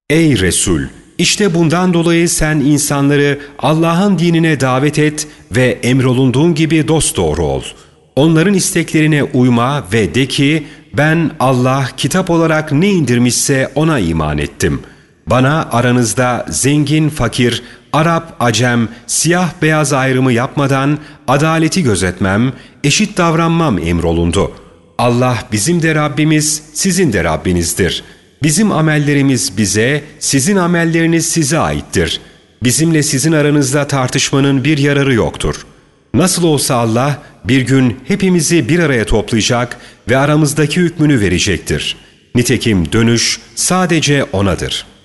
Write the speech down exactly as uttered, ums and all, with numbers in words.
Ey Resul! İşte bundan dolayı sen insanları Allah'ın dinine davet et ve emrolunduğun gibi dosdoğru ol. Onların isteklerine uyma ve de ki, ben Allah kitap olarak ne indirmişse ona iman ettim. Bana aranızda zengin, fakir, Arap, Acem, siyah, beyaz ayrımı yapmadan adaleti gözetmem, eşit davranmam emrolundu. Allah bizim de Rabbimiz, sizin de Rabbinizdir. Bizim amellerimiz bize, sizin amelleriniz size aittir. Bizimle sizin aranızda tartışmanın bir yararı yoktur. Nasıl olsa Allah bir gün hepimizi bir araya toplayacak ve aramızdaki hükmünü verecektir. Nitekim dönüş sadece O'nadır.''